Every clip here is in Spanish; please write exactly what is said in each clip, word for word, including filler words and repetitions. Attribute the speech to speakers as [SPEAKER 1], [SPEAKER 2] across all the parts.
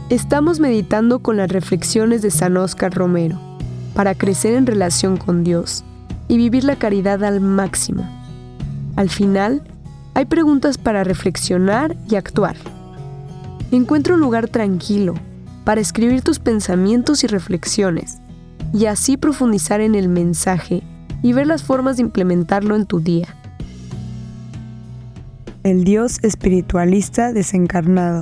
[SPEAKER 1] Estamos meditando con las reflexiones de San Óscar Romero para crecer en relación con Dios y vivir la caridad al máximo. Al final, hay preguntas para reflexionar y actuar. Encuentra un lugar tranquilo para escribir tus pensamientos y reflexiones y así profundizar en el mensaje y ver las formas de implementarlo en tu día.
[SPEAKER 2] El Dios espiritualista desencarnado.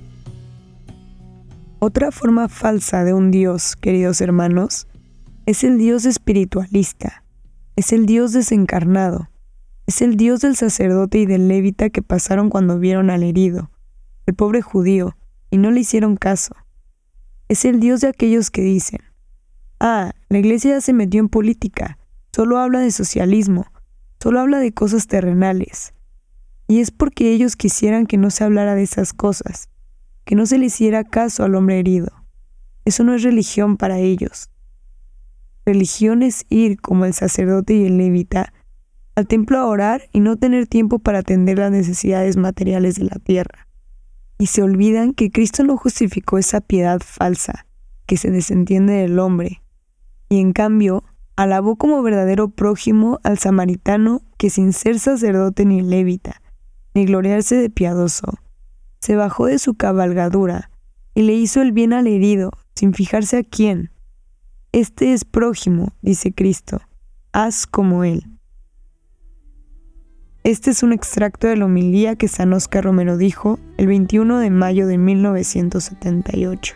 [SPEAKER 2] Otra forma falsa de un Dios, queridos hermanos, es el Dios espiritualista, es el Dios desencarnado, es el Dios del sacerdote y del levita que pasaron cuando vieron al herido, el pobre judío, y no le hicieron caso. Es el Dios de aquellos que dicen, ah, la iglesia ya se metió en política, solo habla de socialismo, solo habla de cosas terrenales. Y es porque ellos quisieran que no se hablara de esas cosas, que no se le hiciera caso al hombre herido. Eso no es religión para ellos. Religión es ir, como el sacerdote y el levita, al templo a orar y no tener tiempo para atender las necesidades materiales de la tierra. Y se olvidan que Cristo no justificó esa piedad falsa, que se desentiende del hombre, y en cambio, alabó como verdadero prójimo al samaritano que sin ser sacerdote ni levita, ni gloriarse de piadoso, se bajó de su cabalgadura y le hizo el bien al herido, sin fijarse a quién. Este es prójimo, dice Cristo, haz como él. Este es un extracto de la homilía que San Óscar Romero dijo el veintiuno de mayo de mil novecientos setenta y ocho.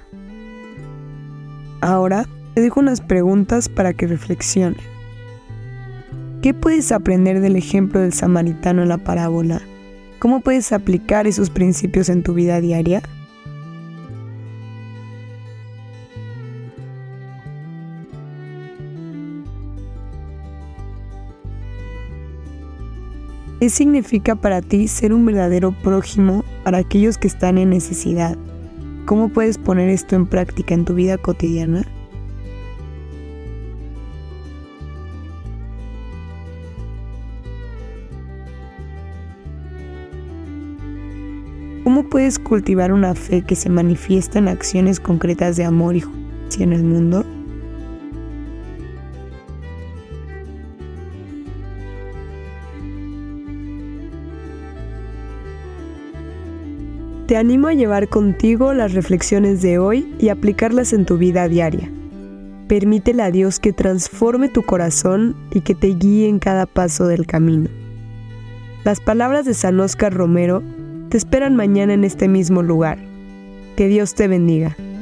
[SPEAKER 2] Ahora te dejo unas preguntas para que reflexiones. ¿Qué puedes aprender del ejemplo del samaritano en la parábola? ¿Cómo puedes aplicar esos principios en tu vida diaria? ¿Qué significa para ti ser un verdadero prójimo para aquellos que están en necesidad? ¿Cómo puedes poner esto en práctica en tu vida cotidiana? ¿Cómo puedes cultivar una fe que se manifiesta en acciones concretas de amor y justicia en el mundo? Te animo a llevar contigo las reflexiones de hoy y aplicarlas en tu vida diaria. Permítele a Dios que transforme tu corazón y que te guíe en cada paso del camino. Las palabras de San Óscar Romero te esperan mañana en este mismo lugar. Que Dios te bendiga.